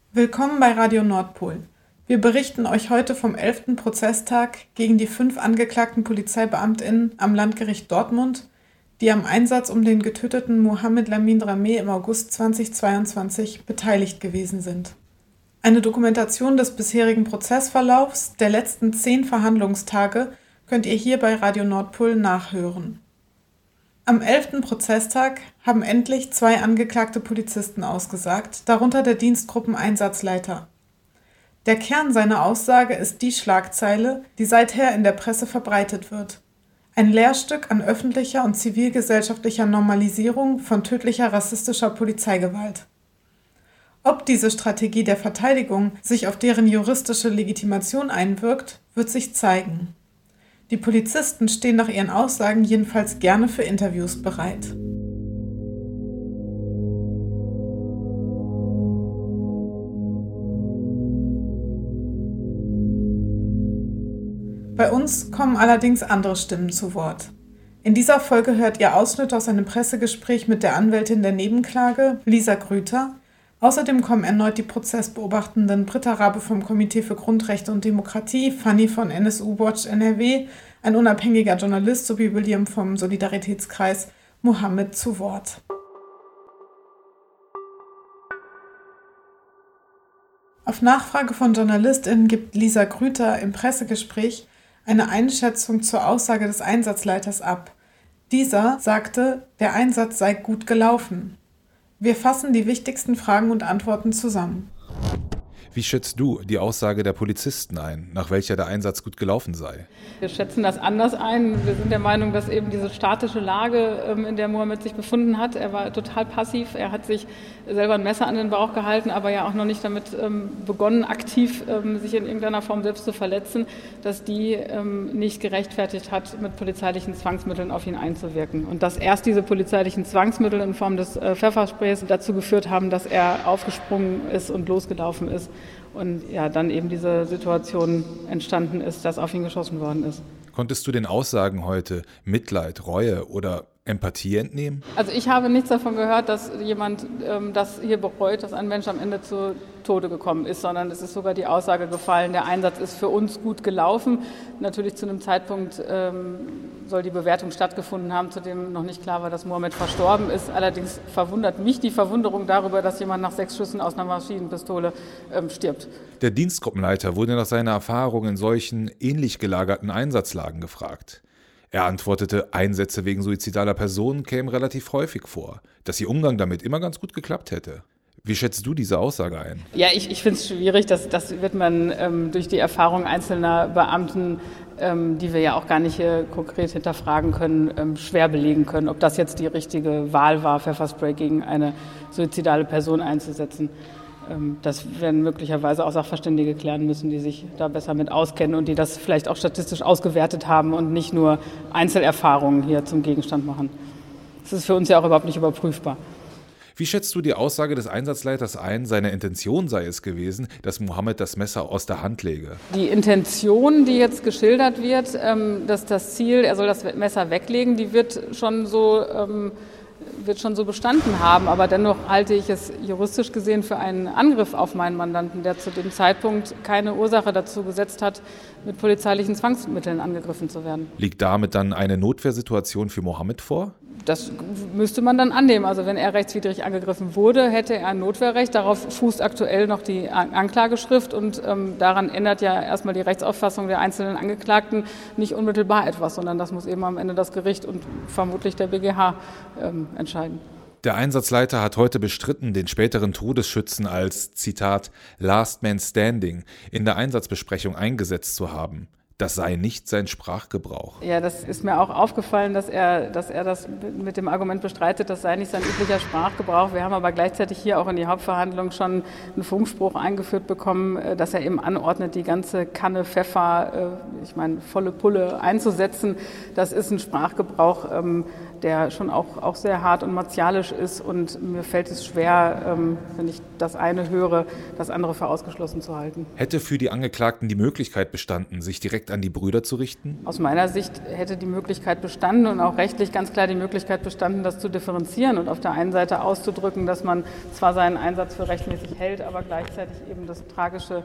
Willkommen bei Radio Nordpol. Wir berichten euch heute vom 11. Prozesstag gegen die 5 angeklagten PolizeibeamtInnen am Landgericht Dortmund, die am Einsatz um den getöteten Mohamed Lamin Drameh im August 2022 beteiligt gewesen sind. Eine Dokumentation des bisherigen Prozessverlaufs der letzten 10 Verhandlungstage könnt ihr hier bei Radio Nordpol nachhören. Am 11. Prozesstag haben endlich 2 angeklagte Polizisten ausgesagt, darunter der Dienstgruppeneinsatzleiter. Der Kern seiner Aussage ist die Schlagzeile, die seither in der Presse verbreitet wird. Ein Lehrstück an öffentlicher und zivilgesellschaftlicher Normalisierung von tödlicher rassistischer Polizeigewalt. Ob diese Strategie der Verteidigung sich auf deren juristische Legitimation einwirkt, wird sich zeigen. Die Polizisten stehen nach ihren Aussagen jedenfalls gerne für Interviews bereit. Bei uns kommen allerdings andere Stimmen zu Wort. In dieser Folge hört ihr Ausschnitte aus einem Pressegespräch mit der Anwältin der Nebenklage, Lisa Grüter. Außerdem kommen erneut die Prozessbeobachtenden Britta Rabe vom Komitee für Grundrechte und Demokratie, Fanny von NSU Watch NRW, ein unabhängiger Journalist sowie William vom Solidaritätskreis Mohammed zu Wort. Auf Nachfrage von JournalistInnen gibt Lisa Grüter im Pressegespräch eine Einschätzung zur Aussage des Einsatzleiters ab. Dieser sagte, der Einsatz sei gut gelaufen. Wir fassen die wichtigsten Fragen und Antworten zusammen. Wie schätzt du die Aussage der Polizisten ein, nach welcher der Einsatz gut gelaufen sei? Wir schätzen das anders ein. Wir sind der Meinung, dass eben diese statische Lage, in der Mohammed sich befunden hat, er war total passiv. Er hat sich selber ein Messer an den Bauch gehalten, aber ja auch noch nicht damit begonnen, aktiv sich in irgendeiner Form selbst zu verletzen, dass die nicht gerechtfertigt hat, mit polizeilichen Zwangsmitteln auf ihn einzuwirken. Und dass erst diese polizeilichen Zwangsmittel in Form des Pfeffersprays dazu geführt haben, dass er aufgesprungen ist und losgelaufen ist. Und ja, dann eben diese Situation entstanden ist, dass auf ihn geschossen worden ist. Konntest du den Aussagen heute Mitleid, Reue oder Empathie entnehmen? Also ich habe nichts davon gehört, dass jemand das hier bereut, dass ein Mensch am Ende zu Tode gekommen ist, sondern es ist sogar die Aussage gefallen, der Einsatz ist für uns gut gelaufen. Natürlich zu einem Zeitpunkt soll die Bewertung stattgefunden haben, zu dem noch nicht klar war, dass Mohammed verstorben ist. Allerdings verwundert mich die Verwunderung darüber, dass jemand nach 6 Schüssen aus einer Maschinenpistole stirbt. Der Dienstgruppenleiter wurde nach seiner Erfahrung in solchen ähnlich gelagerten Einsatzlagen gefragt. Er antwortete, Einsätze wegen suizidaler Personen kämen relativ häufig vor, dass ihr Umgang damit immer ganz gut geklappt hätte. Wie schätzt du diese Aussage ein? Ja, ich finde es schwierig, das wird man durch die Erfahrung einzelner Beamten, die wir ja auch gar nicht konkret hinterfragen können, schwer belegen können, ob das jetzt die richtige Wahl war, Pfefferspray gegen eine suizidale Person einzusetzen. Das werden möglicherweise auch Sachverständige klären müssen, die sich da besser mit auskennen und die das vielleicht auch statistisch ausgewertet haben und nicht nur Einzelerfahrungen hier zum Gegenstand machen. Das ist für uns ja auch überhaupt nicht überprüfbar. Wie schätzt du die Aussage des Einsatzleiters ein, seine Intention sei es gewesen, dass Mohammed das Messer aus der Hand lege? Die Intention, die jetzt geschildert wird, dass das Ziel, er soll das Messer weglegen, die wird schon so bestanden haben. Aber dennoch halte ich es juristisch gesehen für einen Angriff auf meinen Mandanten, der zu dem Zeitpunkt keine Ursache dazu gesetzt hat, mit polizeilichen Zwangsmitteln angegriffen zu werden. Liegt damit dann eine Notwehrsituation für Mohammed vor? Das müsste man dann annehmen. Also wenn er rechtswidrig angegriffen wurde, hätte er ein Notwehrrecht. Darauf fußt aktuell noch die Anklageschrift und daran ändert ja erstmal die Rechtsauffassung der einzelnen Angeklagten nicht unmittelbar etwas, sondern das muss eben am Ende das Gericht und vermutlich der BGH entscheiden. Der Einsatzleiter hat heute bestritten, den späteren Todesschützen als, Zitat, Last Man Standing in der Einsatzbesprechung eingesetzt zu haben. Das sei nicht sein Sprachgebrauch. Ja, das ist mir auch aufgefallen, dass er das mit dem Argument bestreitet, das sei nicht sein üblicher Sprachgebrauch. Wir haben aber gleichzeitig hier auch in die Hauptverhandlung schon einen Funkspruch eingeführt bekommen, dass er eben anordnet, die ganze Kanne Pfeffer, volle Pulle einzusetzen. Das ist ein Sprachgebrauch, der schon auch sehr hart und martialisch ist. Und mir fällt es schwer, wenn ich das eine höre, das andere für ausgeschlossen zu halten. Hätte für die Angeklagten die Möglichkeit bestanden, sich direkt an die Brüder zu richten? Aus meiner Sicht hätte die Möglichkeit bestanden und auch rechtlich ganz klar die Möglichkeit bestanden, das zu differenzieren und auf der einen Seite auszudrücken, dass man zwar seinen Einsatz für rechtmäßig hält, aber gleichzeitig eben das tragische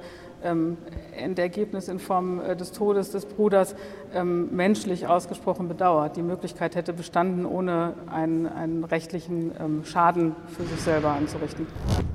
Endergebnis in Form des Todes des Bruders menschlich ausgesprochen bedauert. Die Möglichkeit hätte bestanden, ohne einen rechtlichen Schaden für sich selber anzurichten.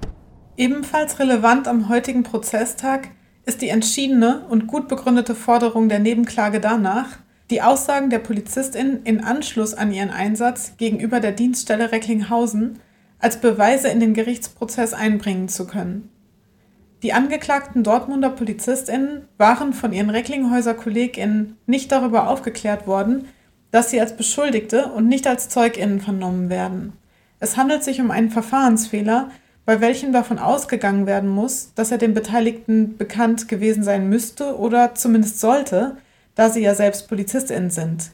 Ebenfalls relevant am heutigen Prozesstag ist die entschiedene und gut begründete Forderung der Nebenklage danach, die Aussagen der PolizistInnen in Anschluss an ihren Einsatz gegenüber der Dienststelle Recklinghausen als Beweise in den Gerichtsprozess einbringen zu können. Die angeklagten Dortmunder PolizistInnen waren von ihren Recklinghäuser KollegInnen nicht darüber aufgeklärt worden, dass sie als Beschuldigte und nicht als ZeugInnen vernommen werden. Es handelt sich um einen Verfahrensfehler, bei welchem davon ausgegangen werden muss, dass er den Beteiligten bekannt gewesen sein müsste oder zumindest sollte, da sie ja selbst PolizistInnen sind.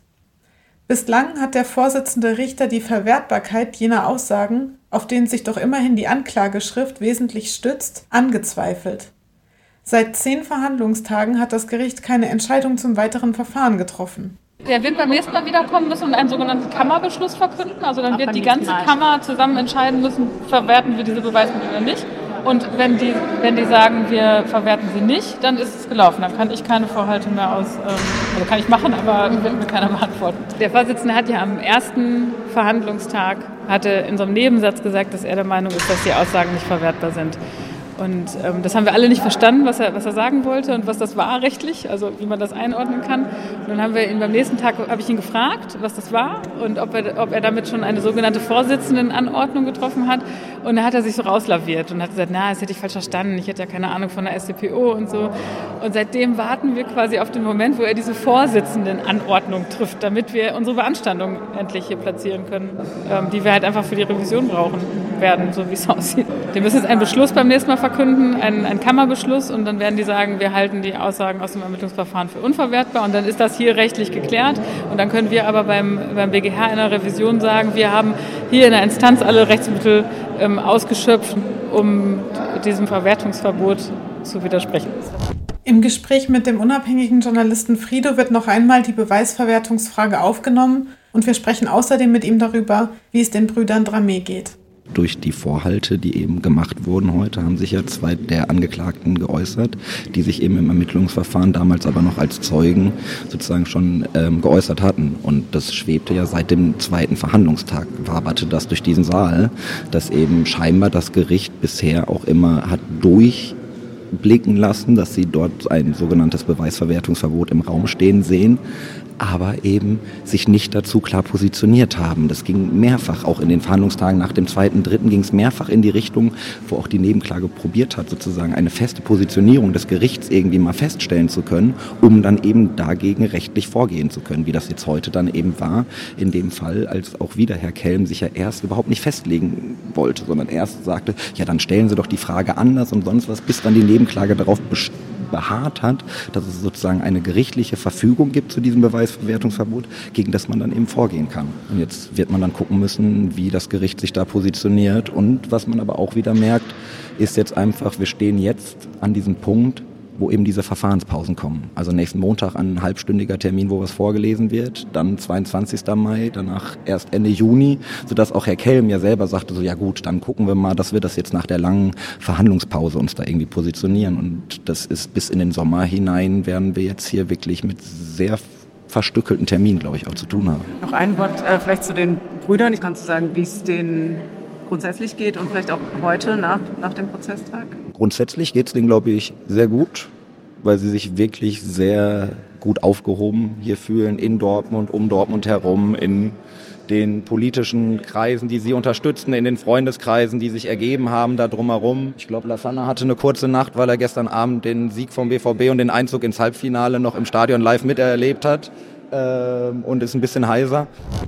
Bislang hat der Vorsitzende Richter die Verwertbarkeit jener Aussagen, auf denen sich doch immerhin die Anklageschrift wesentlich stützt, angezweifelt. Seit 10 Verhandlungstagen hat das Gericht keine Entscheidung zum weiteren Verfahren getroffen. Der wird beim nächsten Mal wiederkommen müssen und einen sogenannten Kammerbeschluss verkünden. Also dann wird die ganze Kammer zusammen entscheiden müssen, verwerten wir diese Beweismittel oder nicht. Und wenn die sagen, wir verwerten sie nicht, dann ist es gelaufen. Dann kann ich keine Vorhalte mehr also kann ich machen, aber wird mir keiner beantworten. Der Vorsitzende hat ja am ersten Verhandlungstag in so einem Nebensatz gesagt, dass er der Meinung ist, dass die Aussagen nicht verwertbar sind. Und das haben wir alle nicht verstanden, was er sagen wollte und was das war rechtlich, also wie man das einordnen kann. Und dann habe ich ihn gefragt, was das war und ob er damit schon eine sogenannte Vorsitzendenanordnung getroffen hat. Und dann hat er sich so rauslaviert und hat gesagt, das hätte ich falsch verstanden, ich hätte ja keine Ahnung von der StPO und so. Und seitdem warten wir quasi auf den Moment, wo er diese Vorsitzendenanordnung trifft, damit wir unsere Beanstandung endlich hier platzieren können, die wir halt einfach für die Revision brauchen werden, so wie es aussieht. Wir müssen jetzt einen Beschluss beim nächsten Mal verkünden, einen Kammerbeschluss, und dann werden die sagen, wir halten die Aussagen aus dem Ermittlungsverfahren für unverwertbar, und dann ist das hier rechtlich geklärt, und dann können wir aber beim BGH in der Revision sagen, wir haben hier in der Instanz alle Rechtsmittel ausgeschöpft, um diesem Verwertungsverbot zu widersprechen. Im Gespräch mit dem unabhängigen Journalisten Frido wird noch einmal die Beweisverwertungsfrage aufgenommen, und wir sprechen außerdem mit ihm darüber, wie es den Brüdern Dramé geht. Durch die Vorhalte, die eben gemacht wurden heute, haben sich ja 2 der Angeklagten geäußert, die sich eben im Ermittlungsverfahren damals aber noch als Zeugen sozusagen schon geäußert hatten. Und das schwebte ja seit dem 2. Verhandlungstag, waberte das durch diesen Saal, dass eben scheinbar das Gericht bisher auch immer hat durchblicken lassen, dass sie dort ein sogenanntes Beweisverwertungsverbot im Raum stehen sehen, aber eben sich nicht dazu klar positioniert haben. Das ging mehrfach, auch in den Verhandlungstagen nach dem 2.3. ging es mehrfach in die Richtung, wo auch die Nebenklage probiert hat, sozusagen eine feste Positionierung des Gerichts irgendwie mal feststellen zu können, um dann eben dagegen rechtlich vorgehen zu können, wie das jetzt heute dann eben war, in dem Fall, als auch wieder Herr Kelm sich ja erst überhaupt nicht festlegen wollte, sondern erst sagte, ja, dann stellen Sie doch die Frage anders und sonst was, bis dann die Nebenklage darauf beharrt hat, dass es sozusagen eine gerichtliche Verfügung gibt zu diesem Beweisverwertungsverbot, gegen das man dann eben vorgehen kann. Und jetzt wird man dann gucken müssen, wie das Gericht sich da positioniert. Und was man aber auch wieder merkt, ist jetzt einfach, wir stehen jetzt an diesem Punkt, wo eben diese Verfahrenspausen kommen. Also nächsten Montag ein halbstündiger Termin, wo was vorgelesen wird, dann 22. Mai, danach erst Ende Juni, sodass auch Herr Kelm ja selber sagte, so ja gut, dann gucken wir mal, dass wir das jetzt nach der langen Verhandlungspause uns da irgendwie positionieren. Und das ist bis in den Sommer hinein, werden wir jetzt hier wirklich mit sehr verstückelten Terminen, glaube ich, auch zu tun haben. Noch ein Wort vielleicht zu den Brüdern. Ich kann sagen, wie es denen grundsätzlich geht und vielleicht auch heute nach dem Prozesstag? Grundsätzlich geht es denen, glaube ich, sehr gut, weil sie sich wirklich sehr gut aufgehoben hier fühlen, in Dortmund, um Dortmund herum, in den politischen Kreisen, die sie unterstützen, in den Freundeskreisen, die sich ergeben haben da drumherum. Ich glaube, Lasana hatte eine kurze Nacht, weil er gestern Abend den Sieg vom BVB und den Einzug ins Halbfinale noch im Stadion live miterlebt hat und ist ein bisschen heiser.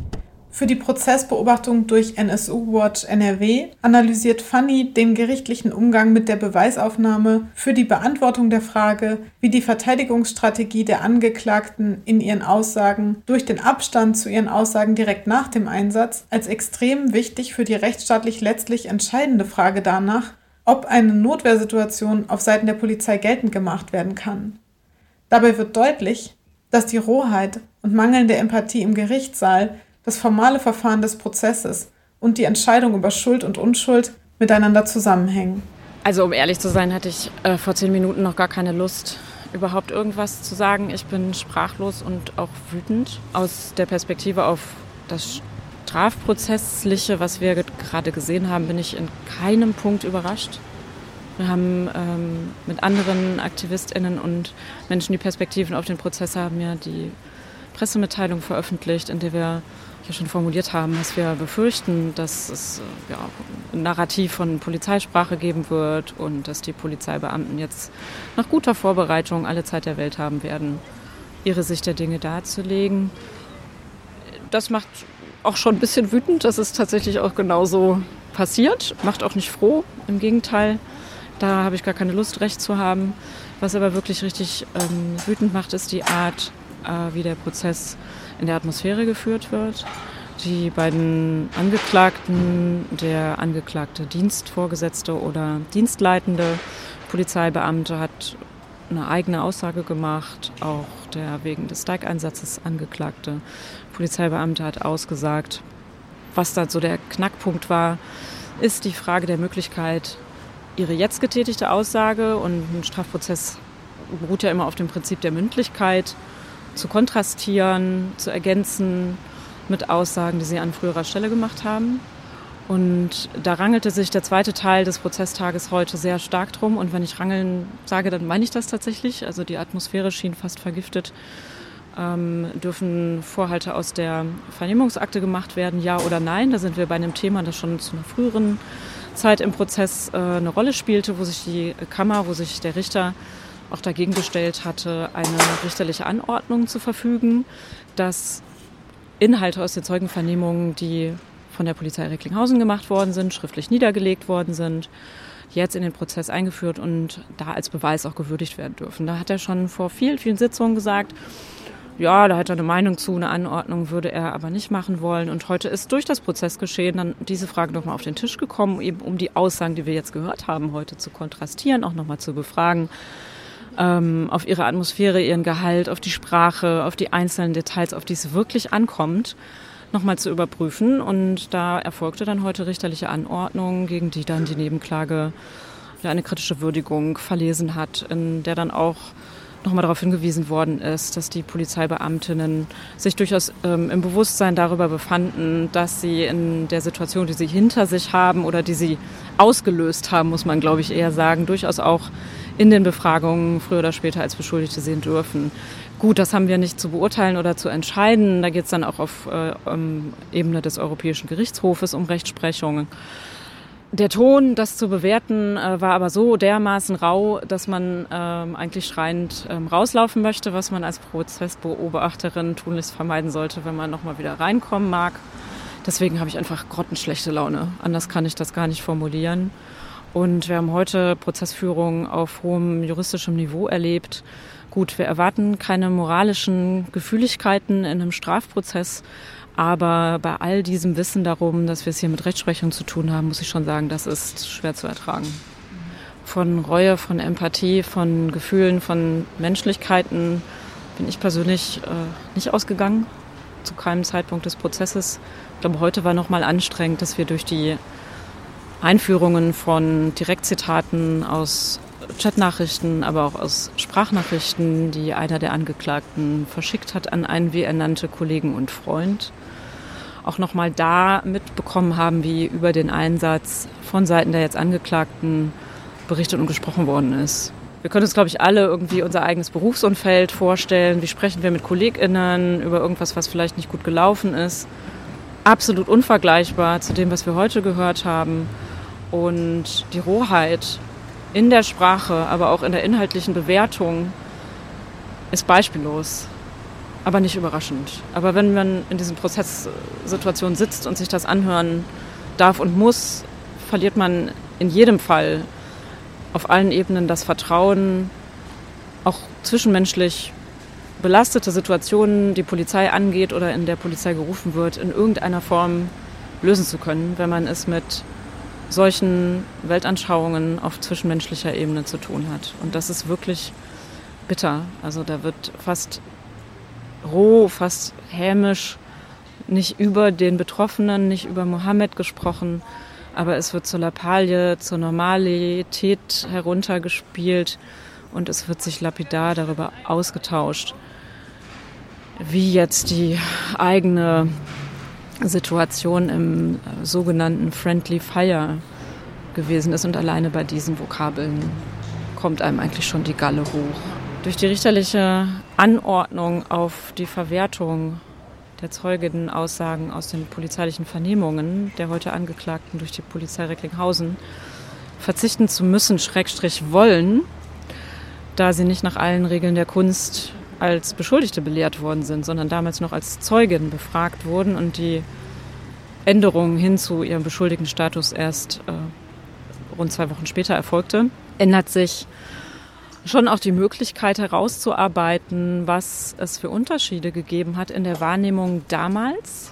Für die Prozessbeobachtung durch NSU Watch NRW analysiert Fanny den gerichtlichen Umgang mit der Beweisaufnahme für die Beantwortung der Frage, wie die Verteidigungsstrategie der Angeklagten in ihren Aussagen durch den Abstand zu ihren Aussagen direkt nach dem Einsatz als extrem wichtig für die rechtsstaatlich letztlich entscheidende Frage danach, ob eine Notwehrsituation auf Seiten der Polizei geltend gemacht werden kann. Dabei wird deutlich, dass die Rohheit und mangelnde Empathie im Gerichtssaal das formale Verfahren des Prozesses und die Entscheidung über Schuld und Unschuld miteinander zusammenhängen. Also um ehrlich zu sein, hatte ich vor 10 Minuten noch gar keine Lust, überhaupt irgendwas zu sagen. Ich bin sprachlos und auch wütend. Aus der Perspektive auf das Strafprozessliche, was wir gerade gesehen haben, bin ich in keinem Punkt überrascht. Wir haben mit anderen AktivistInnen und Menschen, die Perspektiven auf den Prozess haben, ja die Pressemitteilung veröffentlicht, in der wir ja schon formuliert haben, dass wir befürchten, dass es ein Narrativ von Polizeisprache geben wird und dass die Polizeibeamten jetzt nach guter Vorbereitung alle Zeit der Welt haben werden, ihre Sicht der Dinge darzulegen. Das macht auch schon ein bisschen wütend, dass es tatsächlich auch genauso passiert. Macht auch nicht froh, im Gegenteil. Da habe ich gar keine Lust, Recht zu haben. Was aber wirklich richtig wütend macht, ist die Art, wie der Prozess in der Atmosphäre geführt wird. Die beiden Angeklagten, der angeklagte Dienstvorgesetzte oder dienstleitende Polizeibeamte hat eine eigene Aussage gemacht. Auch der wegen des Streikeinsatzes angeklagte Polizeibeamte hat ausgesagt. Was da so der Knackpunkt war, ist die Frage der Möglichkeit, ihre jetzt getätigte Aussage, und ein Strafprozess beruht ja immer auf dem Prinzip der Mündlichkeit, zu kontrastieren, zu ergänzen mit Aussagen, die sie an früherer Stelle gemacht haben. Und da rangelte sich der zweite Teil des Prozesstages heute sehr stark drum. Und wenn ich rangeln sage, dann meine ich das tatsächlich. Also die Atmosphäre schien fast vergiftet. Dürfen Vorhalte aus der Vernehmungsakte gemacht werden, ja oder nein? Da sind wir bei einem Thema, das schon zu einer früheren Zeit im Prozess eine Rolle spielte, wo sich die Kammer, wo sich der Richter auch dagegen gestellt hatte, eine richterliche Anordnung zu verfügen, dass Inhalte aus den Zeugenvernehmungen, die von der Polizei Recklinghausen gemacht worden sind, schriftlich niedergelegt worden sind, jetzt in den Prozess eingeführt und da als Beweis auch gewürdigt werden dürfen. Da hat er schon vor vielen, vielen Sitzungen gesagt, ja, da hat er eine Meinung zu, eine Anordnung würde er aber nicht machen wollen. Und heute ist durch das Prozessgeschehen dann diese Frage nochmal auf den Tisch gekommen, eben um die Aussagen, die wir jetzt gehört haben, heute zu kontrastieren, auch nochmal zu befragen, auf ihre Atmosphäre, ihren Gehalt, auf die Sprache, auf die einzelnen Details, auf die es wirklich ankommt, nochmal zu überprüfen. Und da erfolgte dann heute richterliche Anordnung, gegen die dann die Nebenklage eine kritische Würdigung verlesen hat, in der dann auch nochmal darauf hingewiesen worden ist, dass die Polizeibeamtinnen sich durchaus im Bewusstsein darüber befanden, dass sie in der Situation, die sie hinter sich haben oder die sie ausgelöst haben, muss man glaube ich eher sagen, durchaus auch in den Befragungen früher oder später als Beschuldigte sehen dürfen. Gut, das haben wir nicht zu beurteilen oder zu entscheiden. Da geht es dann auch auf Ebene des Europäischen Gerichtshofes um Rechtsprechung. Der Ton, das zu bewerten, war aber so dermaßen rau, dass man eigentlich schreiend rauslaufen möchte, was man als Prozessbeobachterin tunlichst vermeiden sollte, wenn man nochmal wieder reinkommen mag. Deswegen habe ich einfach grottenschlechte Laune. Anders kann ich das gar nicht formulieren. Und wir haben heute Prozessführung auf hohem juristischem Niveau erlebt. Gut, wir erwarten keine moralischen Gefühligkeiten in einem Strafprozess, aber bei all diesem Wissen darum, dass wir es hier mit Rechtsprechung zu tun haben, muss ich schon sagen, das ist schwer zu ertragen. Von Reue, von Empathie, von Gefühlen, von Menschlichkeiten bin ich persönlich nicht ausgegangen, zu keinem Zeitpunkt des Prozesses. Ich glaube, heute war noch mal anstrengend, dass wir durch die Einführungen von Direktzitaten aus Chatnachrichten, aber auch aus Sprachnachrichten, die einer der Angeklagten verschickt hat an einen, wie er nannte, Kollegen und Freund, auch nochmal da mitbekommen haben, wie über den Einsatz von Seiten der jetzt Angeklagten berichtet und gesprochen worden ist. Wir können uns, glaube ich, alle irgendwie unser eigenes Berufsumfeld vorstellen. Wie sprechen wir mit KollegInnen über irgendwas, was vielleicht nicht gut gelaufen ist? Absolut unvergleichbar zu dem, was wir heute gehört haben. Und die Rohheit in der Sprache, aber auch in der inhaltlichen Bewertung ist beispiellos. aber nicht überraschend. Aber wenn man in diesen Prozesssituationen sitzt und sich das anhören darf und muss, verliert man in jedem Fall auf allen Ebenen das Vertrauen, auch zwischenmenschlich belastete Situationen, die Polizei angeht oder in der Polizei gerufen wird, in irgendeiner Form lösen zu können, wenn man es mit solchen Weltanschauungen auf zwischenmenschlicher Ebene zu tun hat. Und das ist wirklich bitter. Also da wird fast roh, fast hämisch, nicht über den Betroffenen, nicht über Mohammed gesprochen, aber es wird zur Lappalie, zur Normalität heruntergespielt und es wird sich lapidar darüber ausgetauscht, wie jetzt die eigene Situation im sogenannten Friendly Fire gewesen ist. Und alleine bei diesen Vokabeln kommt einem eigentlich schon die Galle hoch. Durch die richterliche Anordnung auf die Verwertung der Zeugenaussagen aus den polizeilichen Vernehmungen der heute Angeklagten durch die Polizei Recklinghausen verzichten zu müssen, / wollen, da sie nicht nach allen Regeln der Kunst als Beschuldigte belehrt worden sind, sondern damals noch als Zeugen befragt wurden und die Änderung hin zu ihrem beschuldigten Status erst rund 2 Wochen später erfolgte, ändert sich schon auch die Möglichkeit herauszuarbeiten, was es für Unterschiede gegeben hat in der Wahrnehmung damals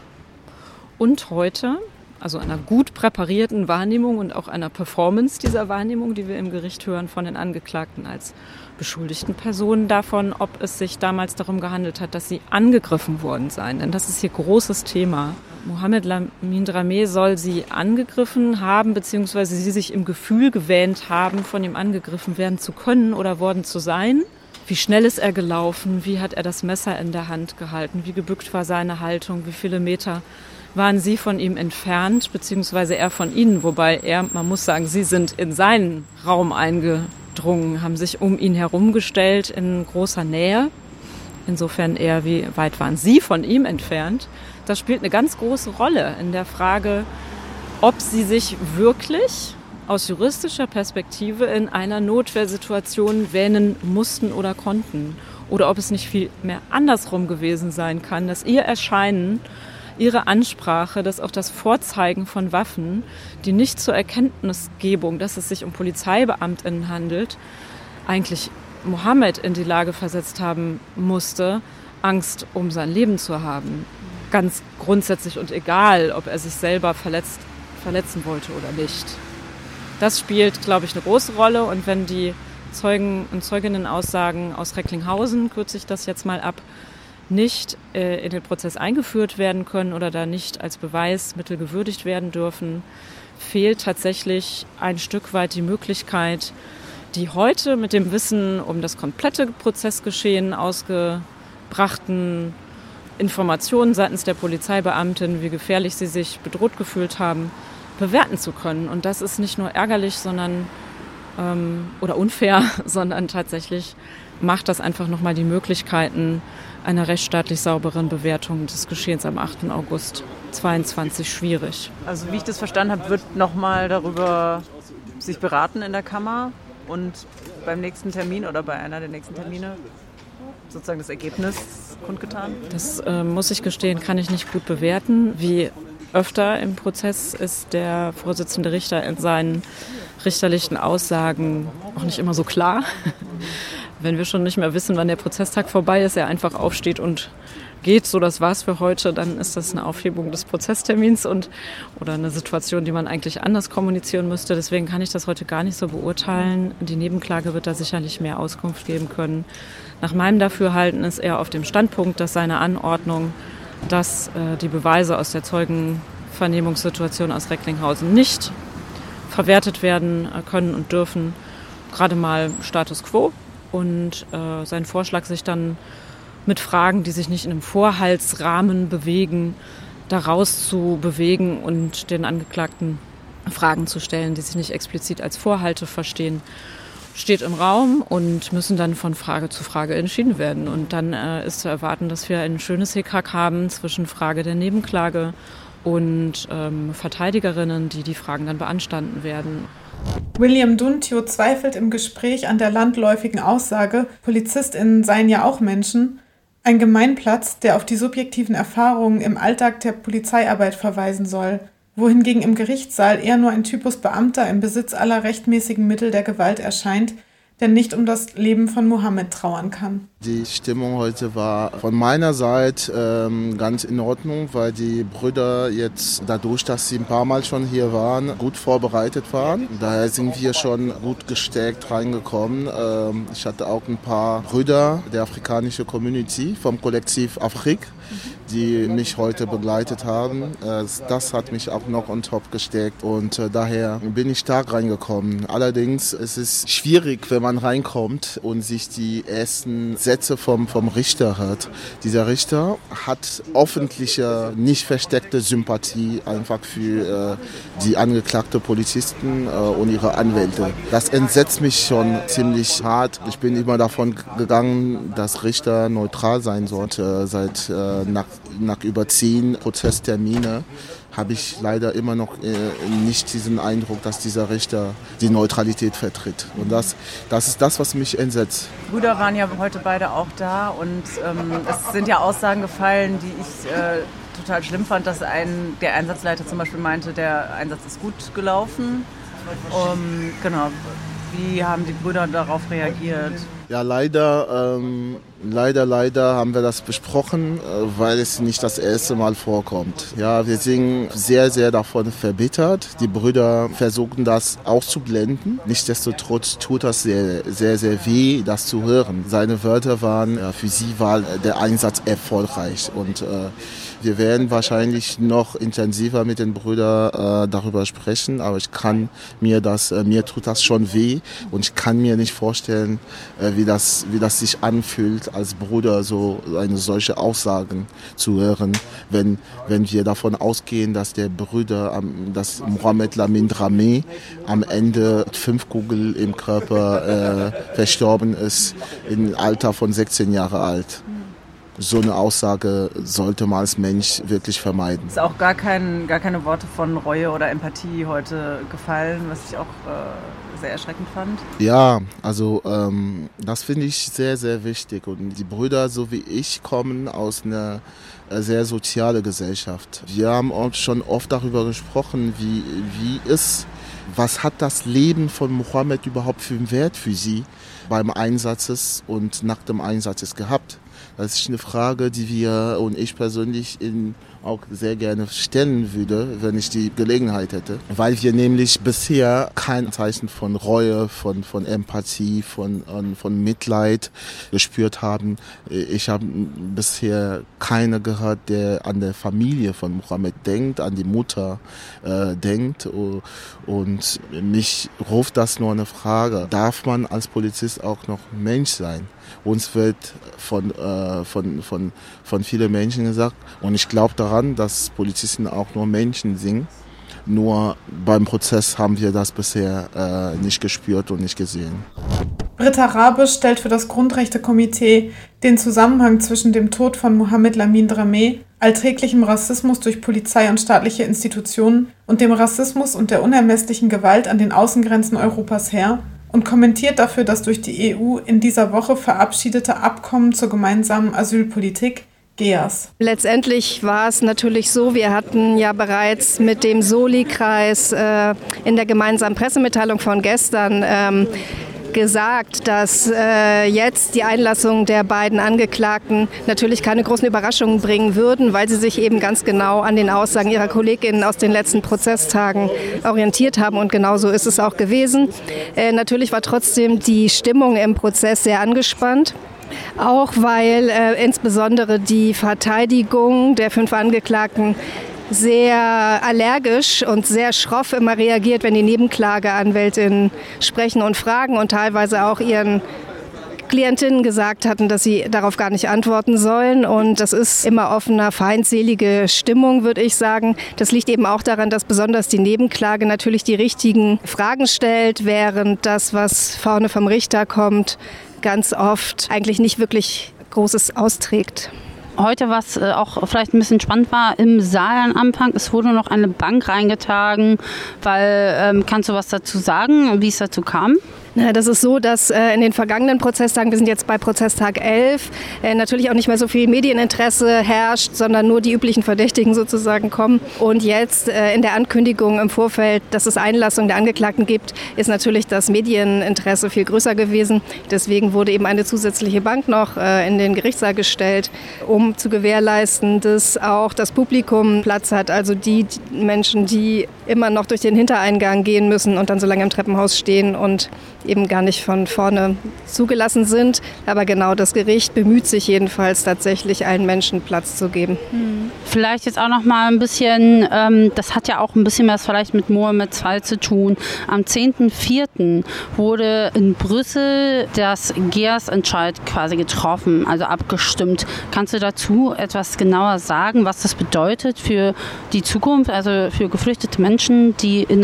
und heute, also einer gut präparierten Wahrnehmung und auch einer Performance dieser Wahrnehmung, die wir im Gericht hören von den Angeklagten als beschuldigten Personen davon, ob es sich damals darum gehandelt hat, dass sie angegriffen worden seien. Denn das ist hier großes Thema. Mohammed Lamin Drameh soll sie angegriffen haben, beziehungsweise sie sich im Gefühl gewähnt haben, von ihm angegriffen werden zu können oder worden zu sein. Wie schnell ist er gelaufen? Wie hat er das Messer in der Hand gehalten? Wie gebückt war seine Haltung? Wie viele Meter waren sie von ihm entfernt, beziehungsweise er von ihnen? Wobei man muss sagen, sie sind in seinen Raum eingedrungen, haben sich um ihn herumgestellt in großer Nähe. Insofern eher, wie weit waren sie von ihm entfernt? Das spielt eine ganz große Rolle in der Frage, ob sie sich wirklich aus juristischer Perspektive in einer Notwehrsituation wähnen mussten oder konnten. Oder ob es nicht viel mehr andersrum gewesen sein kann, dass ihr Erscheinen, ihre Ansprache, dass auch das Vorzeigen von Waffen, die nicht zur Erkenntnisgebung, dass es sich um PolizeibeamtInnen handelt, eigentlich Mohammed in die Lage versetzt haben musste, Angst um sein Leben zu haben. Ganz grundsätzlich und egal, ob er sich selber verletzen wollte oder nicht. Das spielt, glaube ich, eine große Rolle. Und wenn die Zeugen- und Zeuginnenaussagen aus Recklinghausen, kürze ich das jetzt mal ab, nicht in den Prozess eingeführt werden können oder da nicht als Beweismittel gewürdigt werden dürfen, fehlt tatsächlich ein Stück weit die Möglichkeit, die heute mit dem Wissen um das komplette Prozessgeschehen ausgebrachten Informationen seitens der Polizeibeamtin, wie gefährlich sie sich bedroht gefühlt haben, bewerten zu können. Und das ist nicht nur ärgerlich, sondern oder unfair, sondern tatsächlich macht das einfach nochmal die Möglichkeiten einer rechtsstaatlich sauberen Bewertung des Geschehens am 8. August 2022 schwierig. Also wie ich das verstanden habe, wird nochmal darüber sich beraten in der Kammer und beim nächsten Termin oder bei einer der nächsten Termine sozusagen das Ergebnis kundgetan? Das muss ich gestehen, kann ich nicht gut bewerten. Wie öfter im Prozess ist der Vorsitzende Richter in seinen richterlichen Aussagen auch nicht immer so klar. Wenn wir schon nicht mehr wissen, wann der Prozesstag vorbei ist, er einfach aufsteht und geht, so das war's für heute, dann ist das eine Aufhebung des Prozesstermins oder eine Situation, die man eigentlich anders kommunizieren müsste. Deswegen kann ich das heute gar nicht so beurteilen. Die Nebenklage wird da sicherlich mehr Auskunft geben können. Nach meinem Dafürhalten ist er auf dem Standpunkt, dass seine Anordnung, dass die Beweise aus der Zeugenvernehmungssituation aus Recklinghausen nicht verwertet werden können und dürfen, gerade mal Status quo. Und sein Vorschlag, sich dann mit Fragen, die sich nicht in einem Vorhaltsrahmen bewegen, daraus zu bewegen und den Angeklagten Fragen zu stellen, die sich nicht explizit als Vorhalte verstehen, steht im Raum und müssen dann von Frage zu Frage entschieden werden. Und dann ist zu erwarten, dass wir ein schönes Hickhack haben zwischen Frage der Nebenklage und Verteidigerinnen, die die Fragen dann beanstanden werden. William Duntio zweifelt im Gespräch an der landläufigen Aussage, PolizistInnen seien ja auch Menschen, Ein Gemeinplatz, der auf die subjektiven Erfahrungen im Alltag der Polizeiarbeit verweisen soll, wohingegen im Gerichtssaal eher nur ein Typus Beamter im Besitz aller rechtmäßigen Mittel der Gewalt erscheint, der nicht um das Leben von Mohammed trauern kann. Die Stimmung heute war von meiner Seite ganz in Ordnung, weil die Brüder jetzt dadurch, dass sie ein paar Mal schon hier waren, gut vorbereitet waren. Daher sind wir schon gut gestärkt reingekommen. Ich hatte auch ein paar Brüder der afrikanischen Community vom Kollektiv Afrik, die mich heute begleitet haben. Das hat mich auch noch on top gestärkt und daher bin ich stark reingekommen. Allerdings es ist schwierig, wenn man reinkommt und sich die ersten Sätze vom Richter hört. Dieser Richter hat öffentliche, nicht versteckte Sympathie einfach für die angeklagten Polizisten und ihre Anwälte. Das entsetzt mich schon ziemlich hart. Ich bin immer davon gegangen, dass Richter neutral sein sollte. Nach über 10 Prozesstermine habe ich leider immer noch nicht diesen Eindruck, dass dieser Richter die Neutralität vertritt. Und das ist das, was mich entsetzt. Die Brüder waren ja heute beide auch da und es sind ja Aussagen gefallen, die ich total schlimm fand, dass der Einsatzleiter zum Beispiel meinte, der Einsatz ist gut gelaufen. Genau. Wie haben die Brüder darauf reagiert? Ja, leider haben wir das besprochen, weil es nicht das erste Mal vorkommt. Ja, wir sind sehr, sehr davon verbittert. Die Brüder versuchen das auszublenden. Nichtsdestotrotz tut das sehr, sehr, sehr weh, das zu hören. Seine Wörter waren, für sie war der Einsatz erfolgreich und wir werden wahrscheinlich noch intensiver mit den Brüdern darüber sprechen, aber mir tut das schon weh und ich kann mir nicht vorstellen, wie das sich anfühlt, als Bruder solche Aussagen zu hören, wenn wir davon ausgehen, dass der Bruder, dass Mohammed Lamin Dramé am Ende mit 5 Kugeln im Körper verstorben ist, im Alter von 16 Jahre alt. So eine Aussage sollte man als Mensch wirklich vermeiden. Es ist auch gar keine Worte von Reue oder Empathie heute gefallen, was ich auch sehr erschreckend fand. Ja, also das finde ich sehr, sehr wichtig. Und die Brüder, so wie ich, kommen aus einer sehr sozialen Gesellschaft. Wir haben auch schon oft darüber gesprochen, was hat das Leben von Mohammed überhaupt für einen Wert für sie beim Einsatz und nach dem Einsatz gehabt. Das ist eine Frage, die wir und ich persönlich auch sehr gerne stellen würde, wenn ich die Gelegenheit hätte. Weil wir nämlich bisher kein Zeichen von Reue, von Empathie, von Mitleid gespürt haben. Ich habe bisher keinen gehört, der an der Familie von Mohammed denkt, an die Mutter denkt. Und mich ruft das nur eine Frage. Darf man als Polizist auch noch Mensch sein? Uns wird von vielen Menschen gesagt, und ich glaube daran, dass Polizisten auch nur Menschen sind. Nur beim Prozess haben wir das bisher nicht gespürt und nicht gesehen. Britta Rabe stellt für das Grundrechtekomitee den Zusammenhang zwischen dem Tod von Mohammed Lamin Dramé, alltäglichem Rassismus durch Polizei und staatliche Institutionen und dem Rassismus und der unermesslichen Gewalt an den Außengrenzen Europas her und kommentiert dafür das durch die EU in dieser Woche verabschiedete Abkommen zur gemeinsamen Asylpolitik, GEAS. Letztendlich war es natürlich so, wir hatten ja bereits mit dem Soli-Kreis in der gemeinsamen Pressemitteilung von gestern gesagt, dass jetzt die Einlassung der beiden Angeklagten natürlich keine großen Überraschungen bringen würden, weil sie sich eben ganz genau an den Aussagen ihrer Kolleginnen aus den letzten Prozesstagen orientiert haben und genauso ist es auch gewesen. Natürlich war trotzdem die Stimmung im Prozess sehr angespannt. Auch weil insbesondere die Verteidigung der 5 Angeklagten sehr allergisch und sehr schroff immer reagiert, wenn die Nebenklageanwältinnen sprechen und fragen und teilweise auch ihren Klientinnen gesagt hatten, dass sie darauf gar nicht antworten sollen. Und das ist immer offener, feindselige Stimmung, würde ich sagen. Das liegt eben auch daran, dass besonders die Nebenklage natürlich die richtigen Fragen stellt, während das, was vorne vom Richter kommt, ganz oft eigentlich nicht wirklich Großes austrägt. Heute, was auch vielleicht ein bisschen spannend war, im Saal am Anfang, es wurde noch eine Bank reingetragen, weil, kannst du was dazu sagen, wie es dazu kam? Na, das ist so, dass in den vergangenen Prozesstagen, wir sind jetzt bei Prozesstag 11, natürlich auch nicht mehr so viel Medieninteresse herrscht, sondern nur die üblichen Verdächtigen sozusagen kommen. Und jetzt in der Ankündigung im Vorfeld, dass es Einlassung der Angeklagten gibt, ist natürlich das Medieninteresse viel größer gewesen. Deswegen wurde eben eine zusätzliche Bank noch in den Gerichtssaal gestellt, um zu gewährleisten, dass auch das Publikum Platz hat, also die Menschen, die immer noch durch den Hintereingang gehen müssen und dann so lange im Treppenhaus stehen und eben gar nicht von vorne zugelassen sind. Aber genau, das Gericht bemüht sich jedenfalls tatsächlich, allen Menschen Platz zu geben. Vielleicht jetzt auch noch mal ein bisschen, das hat ja auch ein bisschen was vielleicht mit Mohammed II zu tun. Am 10.04. wurde in Brüssel das GEAS-Entscheid quasi getroffen, also abgestimmt. Kannst du dazu etwas genauer sagen, was das bedeutet für die Zukunft, also für geflüchtete Menschen, die in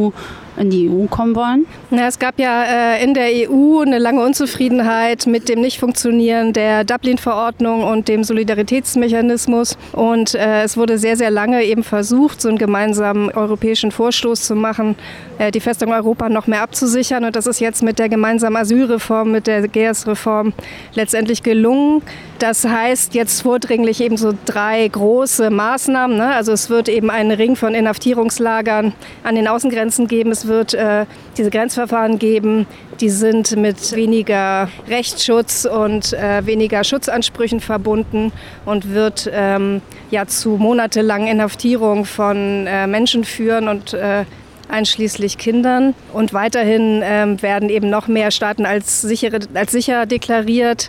die EU kommen wollen? Ja, es gab ja in der EU eine lange Unzufriedenheit mit dem Nichtfunktionieren der Dublin-Verordnung und dem Solidaritätsmechanismus. Und es wurde sehr, sehr lange eben versucht, so einen gemeinsamen europäischen Vorstoß zu machen, die Festung Europa noch mehr abzusichern. Und das ist jetzt mit der gemeinsamen Asylreform, mit der GEAS-Reform letztendlich gelungen. Das heißt jetzt vordringlich eben so 3 große Maßnahmen. Ne? Also es wird eben einen Ring von Inhaftierungslagern an den Außengrenzen geben. Es wird diese Grenzverfahren geben, die sind mit weniger Rechtsschutz und weniger Schutzansprüchen verbunden und wird zu monatelangen Inhaftierung von Menschen führen und einschließlich Kindern. Und weiterhin werden eben noch mehr Staaten als sicher deklariert.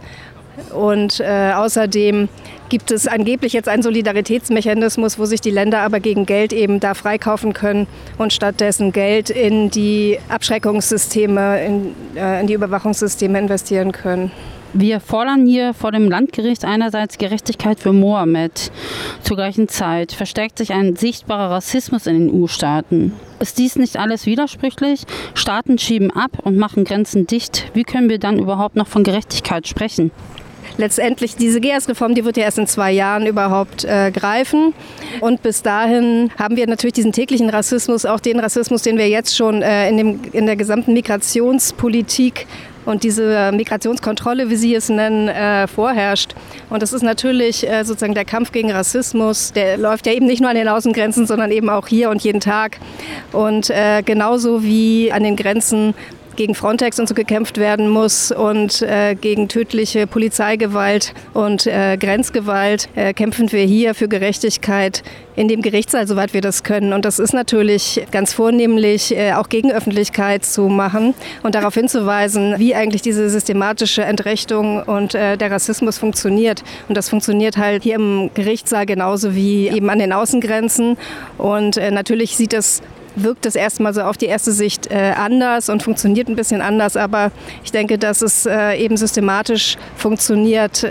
Und außerdem gibt es angeblich jetzt einen Solidaritätsmechanismus, wo sich die Länder aber gegen Geld eben da freikaufen können und stattdessen Geld in die Abschreckungssysteme, in die Überwachungssysteme investieren können. Wir fordern hier vor dem Landgericht einerseits Gerechtigkeit für Mohammed. Zur gleichen Zeit verstärkt sich ein sichtbarer Rassismus in den EU-Staaten. Ist dies nicht alles widersprüchlich? Staaten schieben ab und machen Grenzen dicht. Wie können wir dann überhaupt noch von Gerechtigkeit sprechen? Letztendlich diese GEAS-Reform, die wird ja erst in 2 Jahren überhaupt greifen. Und bis dahin haben wir natürlich diesen täglichen Rassismus, auch den Rassismus, den wir jetzt schon in der gesamten Migrationspolitik und diese Migrationskontrolle, wie Sie es nennen, vorherrscht. Und das ist natürlich sozusagen der Kampf gegen Rassismus. Der läuft ja eben nicht nur an den Außengrenzen, sondern eben auch hier und jeden Tag. Und genauso wie an den Grenzen gegen Frontex und so gekämpft werden muss und gegen tödliche Polizeigewalt und Grenzgewalt kämpfen wir hier für Gerechtigkeit in dem Gerichtssaal, soweit wir das können. Und das ist natürlich ganz vornehmlich auch gegen Öffentlichkeit zu machen und darauf hinzuweisen, wie eigentlich diese systematische Entrechtung und der Rassismus funktioniert. Und das funktioniert halt hier im Gerichtssaal genauso wie eben an den Außengrenzen. Und natürlich wirkt es erstmal so auf die erste Sicht anders und funktioniert ein bisschen anders, aber ich denke, dass es eben systematisch funktioniert,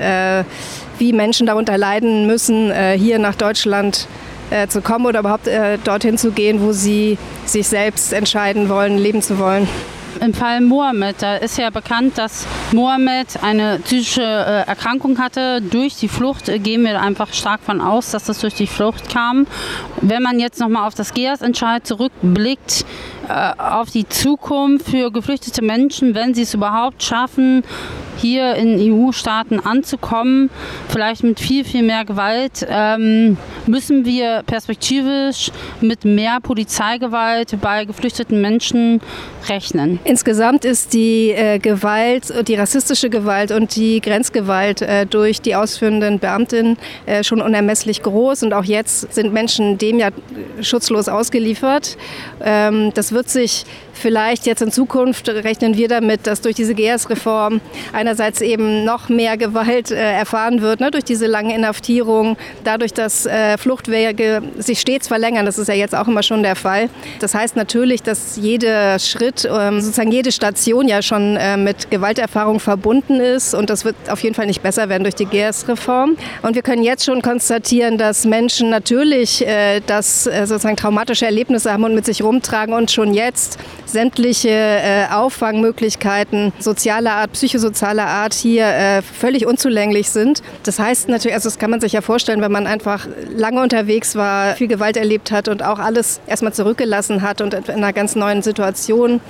wie Menschen darunter leiden müssen, hier nach Deutschland zu kommen oder überhaupt dorthin zu gehen, wo sie sich selbst entscheiden wollen, leben zu wollen. Im Fall Mohammed, da ist ja bekannt, dass Mohammed eine psychische Erkrankung hatte. Durch die Flucht gehen wir einfach stark von aus, dass das durch die Flucht kam. Wenn man jetzt nochmal auf das GEAS-Entscheid zurückblickt, auf die Zukunft für geflüchtete Menschen, wenn sie es überhaupt schaffen, hier in EU-Staaten anzukommen, vielleicht mit viel, viel mehr Gewalt, müssen wir perspektivisch mit mehr Polizeigewalt bei geflüchteten Menschen rechnen. Insgesamt ist die Gewalt, die rassistische Gewalt und die Grenzgewalt durch die ausführenden Beamtinnen schon unermesslich groß. Und auch jetzt sind Menschen dem ja schutzlos ausgeliefert. Das wird sich vielleicht jetzt in Zukunft, rechnen wir damit, dass durch diese GEAS-Reform einerseits eben noch mehr Gewalt erfahren wird, ne, durch diese lange Inhaftierung, dadurch, dass Fluchtwege sich stets verlängern. Das ist ja jetzt auch immer schon der Fall. Das heißt natürlich, dass jeder Schritt, sozusagen jede Station ja schon mit Gewalterfahrung verbunden ist. Und das wird auf jeden Fall nicht besser werden durch die GEAS-Reform. Und wir können jetzt schon konstatieren, dass Menschen natürlich das sozusagen traumatische Erlebnisse haben und mit sich rumtragen und schon jetzt sämtliche Auffangmöglichkeiten sozialer Art, psychosozialer Art hier völlig unzulänglich sind. Das heißt natürlich, also das kann man sich ja vorstellen, wenn man einfach lange unterwegs war, viel Gewalt erlebt hat und auch alles erstmal zurückgelassen hat und in einer ganz neuen Situation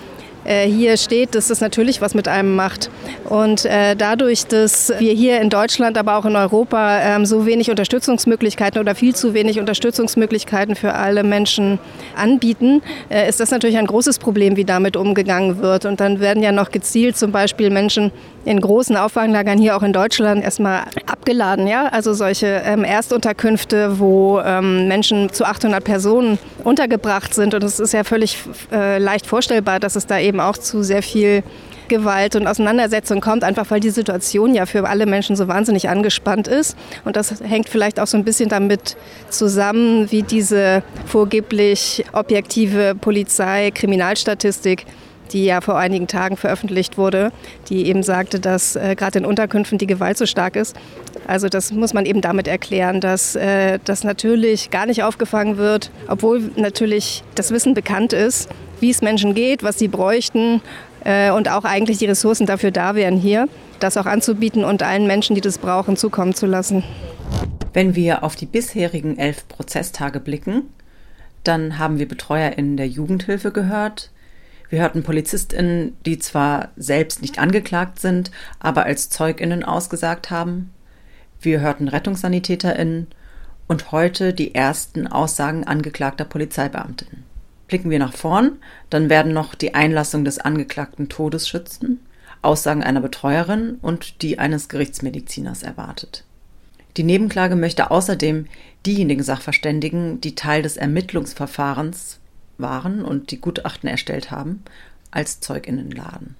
hier steht, dass das natürlich was mit einem macht. Und dadurch, dass wir hier in Deutschland, aber auch in Europa so wenig Unterstützungsmöglichkeiten oder viel zu wenig Unterstützungsmöglichkeiten für alle Menschen anbieten, ist das natürlich ein großes Problem, wie damit umgegangen wird. Und dann werden ja noch gezielt zum Beispiel Menschen in großen Auffanglagern hier auch in Deutschland erstmal abgeladen. Ja? Also solche Erstunterkünfte, wo Menschen zu 800 Personen untergebracht sind. Und es ist ja völlig leicht vorstellbar, dass es da eben auch zu sehr viel Gewalt und Auseinandersetzung kommt, einfach weil die Situation ja für alle Menschen so wahnsinnig angespannt ist. Und das hängt vielleicht auch so ein bisschen damit zusammen, wie diese vorgeblich objektive Polizei-Kriminalstatistik, die ja vor einigen Tagen veröffentlicht wurde, die eben sagte, dass gerade in Unterkünften die Gewalt so stark ist. Also das muss man eben damit erklären, dass das natürlich gar nicht aufgefangen wird, obwohl natürlich das Wissen bekannt ist, wie es Menschen geht, was sie bräuchten und auch eigentlich die Ressourcen dafür da wären, hier das auch anzubieten und allen Menschen, die das brauchen, zukommen zu lassen. Wenn wir auf die bisherigen 11 Prozesstage blicken, dann haben wir BetreuerInnen der Jugendhilfe gehört. Wir hörten PolizistInnen, die zwar selbst nicht angeklagt sind, aber als ZeugInnen ausgesagt haben. Wir hörten RettungssanitäterInnen und heute die ersten Aussagen angeklagter Polizeibeamtinnen. Blicken wir nach vorn, dann werden noch die Einlassung des angeklagten Todesschützen, Aussagen einer Betreuerin und die eines Gerichtsmediziners erwartet. Die Nebenklage möchte außerdem diejenigen Sachverständigen, die Teil des Ermittlungsverfahrens waren und die Gutachten erstellt haben, als ZeugInnen laden.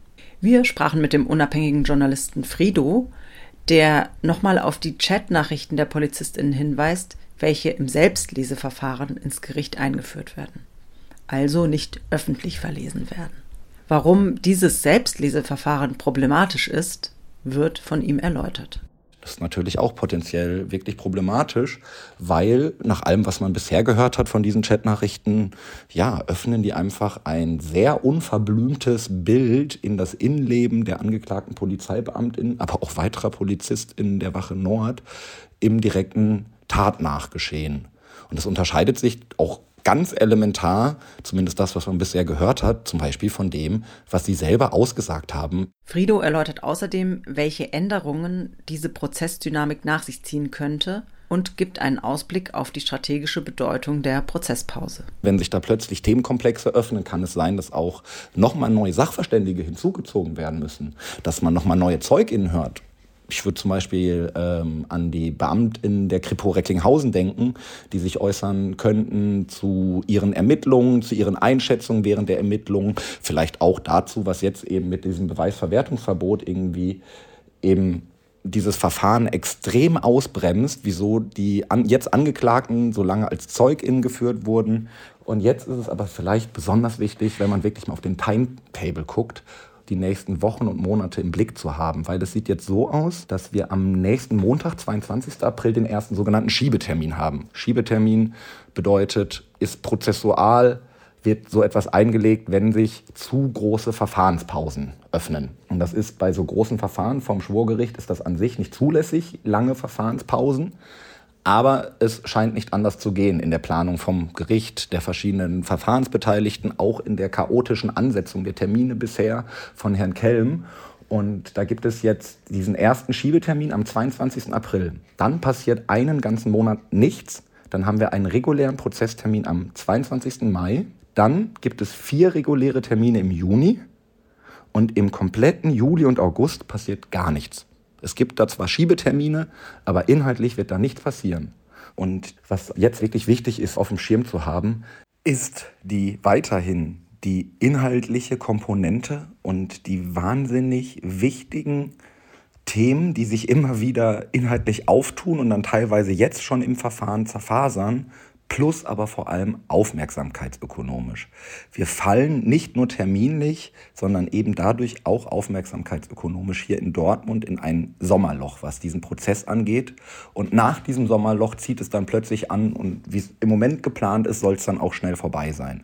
Wir sprachen mit dem unabhängigen Journalisten Frido, der nochmal auf die Chatnachrichten der PolizistInnen hinweist, welche im Selbstleseverfahren ins Gericht eingeführt werden, also nicht öffentlich verlesen werden. Warum dieses Selbstleseverfahren problematisch ist, wird von ihm erläutert. Das ist natürlich auch potenziell wirklich problematisch, weil nach allem, was man bisher gehört hat von diesen Chatnachrichten, ja, öffnen die einfach ein sehr unverblümtes Bild in das Innenleben der angeklagten Polizeibeamtinnen, aber auch weiterer PolizistInnen der Wache Nord im direkten Tatnachgeschehen. Und das unterscheidet sich auch ganz elementar, zumindest das, was man bisher gehört hat, zum Beispiel von dem, was sie selber ausgesagt haben. Frido erläutert außerdem, welche Änderungen diese Prozessdynamik nach sich ziehen könnte und gibt einen Ausblick auf die strategische Bedeutung der Prozesspause. Wenn sich da plötzlich Themenkomplexe öffnen, kann es sein, dass auch nochmal neue Sachverständige hinzugezogen werden müssen, dass man nochmal neue ZeugInnen hört. Ich würde zum Beispiel an die BeamtInnen der Kripo Recklinghausen denken, die sich äußern könnten zu ihren Ermittlungen, zu ihren Einschätzungen während der Ermittlungen, vielleicht auch dazu, was jetzt eben mit diesem Beweisverwertungsverbot irgendwie eben dieses Verfahren extrem ausbremst, wieso die jetzt Angeklagten so lange als ZeugInnen geführt wurden. Und jetzt ist es aber vielleicht besonders wichtig, wenn man wirklich mal auf den Timetable guckt, die nächsten Wochen und Monate im Blick zu haben. Weil das sieht jetzt so aus, dass wir am nächsten Montag, 22. April, den ersten sogenannten Schiebetermin haben. Schiebetermin bedeutet, ist prozessual, wird so etwas eingelegt, wenn sich zu große Verfahrenspausen öffnen. Und das ist bei so großen Verfahren vom Schwurgericht ist das an sich nicht zulässig, lange Verfahrenspausen. Aber es scheint nicht anders zu gehen in der Planung vom Gericht, der verschiedenen Verfahrensbeteiligten, auch in der chaotischen Ansetzung der Termine bisher von Herrn Kelm. Und da gibt es jetzt diesen ersten Schiebetermin am 22. April. Dann passiert einen ganzen Monat nichts. Dann haben wir einen regulären Prozesstermin am 22. Mai. Dann gibt es 4 reguläre Termine im Juni. Und im kompletten Juli und August passiert gar nichts. Es gibt da zwar Schiebetermine, aber inhaltlich wird da nichts passieren. Und was jetzt wirklich wichtig ist, auf dem Schirm zu haben, ist weiterhin die inhaltliche Komponente und die wahnsinnig wichtigen Themen, die sich immer wieder inhaltlich auftun und dann teilweise jetzt schon im Verfahren zerfasern, plus aber vor allem aufmerksamkeitsökonomisch. Wir fallen nicht nur terminlich, sondern eben dadurch auch aufmerksamkeitsökonomisch hier in Dortmund in ein Sommerloch, was diesen Prozess angeht. Und nach diesem Sommerloch zieht es dann plötzlich an und wie es im Moment geplant ist, soll es dann auch schnell vorbei sein.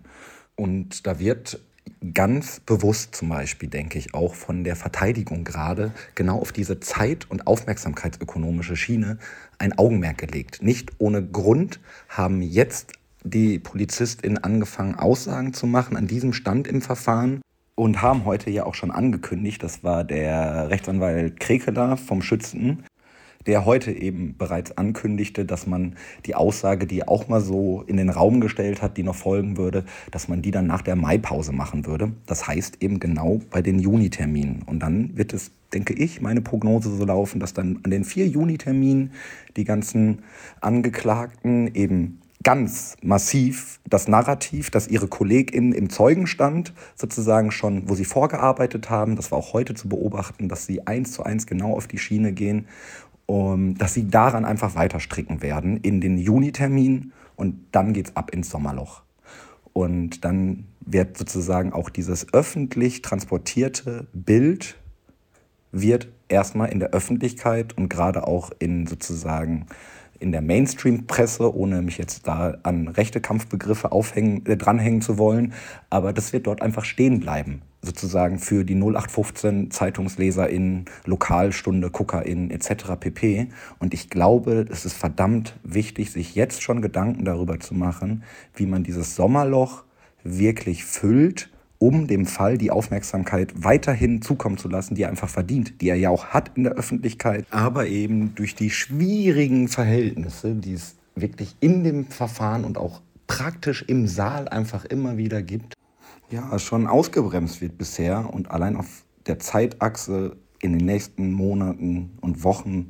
Und da wird ganz bewusst zum Beispiel, denke ich, auch von der Verteidigung gerade genau auf diese zeit- und aufmerksamkeitsökonomische Schiene ein Augenmerk gelegt. Nicht ohne Grund haben jetzt die PolizistInnen angefangen, Aussagen zu machen an diesem Stand im Verfahren. und haben heute ja auch schon angekündigt, das war der Rechtsanwalt Krekeler vom Schützen, der heute eben bereits ankündigte, dass man die Aussage, die er auch mal so in den Raum gestellt hat, die noch folgen würde, dass man die dann nach der Maipause machen würde. Das heißt eben genau bei den Juniterminen. Und dann wird es, denke ich, meine Prognose so laufen, dass dann an den 4 Juniterminen die ganzen Angeklagten eben ganz massiv das Narrativ, das ihre KollegInnen im Zeugenstand sozusagen schon, wo sie vorgearbeitet haben, das war auch heute zu beobachten, dass sie 1:1 genau auf die Schiene gehen, dass sie daran einfach weiter stricken werden in den Junitermin und dann geht's ab ins Sommerloch. Und dann wird sozusagen auch dieses öffentlich transportierte Bild wird erstmal in der Öffentlichkeit und gerade auch in sozusagen in der Mainstream-Presse, ohne mich jetzt da an rechte Kampfbegriffe dranhängen zu wollen, aber das wird dort einfach stehen bleiben, sozusagen für die 0815 ZeitungsleserInnen, Lokalstunde, GuckerInnen etc. pp. Und ich glaube, es ist verdammt wichtig, sich jetzt schon Gedanken darüber zu machen, wie man dieses Sommerloch wirklich füllt, um dem Fall die Aufmerksamkeit weiterhin zukommen zu lassen, die er einfach verdient, die er ja auch hat in der Öffentlichkeit, aber eben durch die schwierigen Verhältnisse, die es wirklich in dem Verfahren und auch praktisch im Saal einfach immer wieder gibt, ja, schon ausgebremst wird bisher und allein auf der Zeitachse in den nächsten Monaten und Wochen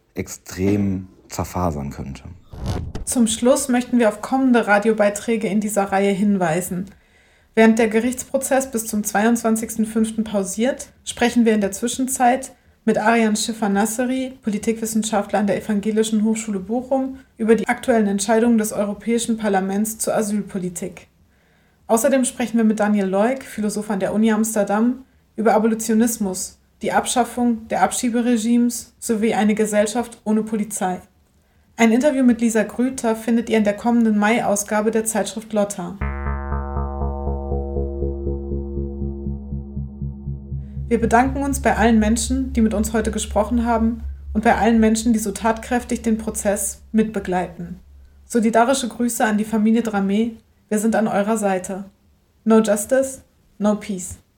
extrem zerfasern könnte. Zum Schluss möchten wir auf kommende Radiobeiträge in dieser Reihe hinweisen. Während der Gerichtsprozess bis zum 22.05. pausiert, sprechen wir in der Zwischenzeit mit Arian Schiffer-Nasseri, Politikwissenschaftler an der Evangelischen Hochschule Bochum, über die aktuellen Entscheidungen des Europäischen Parlaments zur Asylpolitik. Außerdem sprechen wir mit Daniel Leuk, Philosoph an der Uni Amsterdam, über Abolitionismus, die Abschaffung der Abschieberegimes sowie eine Gesellschaft ohne Polizei. Ein Interview mit Lisa Grüter findet ihr in der kommenden Mai-Ausgabe der Zeitschrift Lotta. Wir bedanken uns bei allen Menschen, die mit uns heute gesprochen haben und bei allen Menschen, die so tatkräftig den Prozess mitbegleiten. Solidarische Grüße an die Familie Dramé. Wir sind an eurer Seite. No justice, no peace.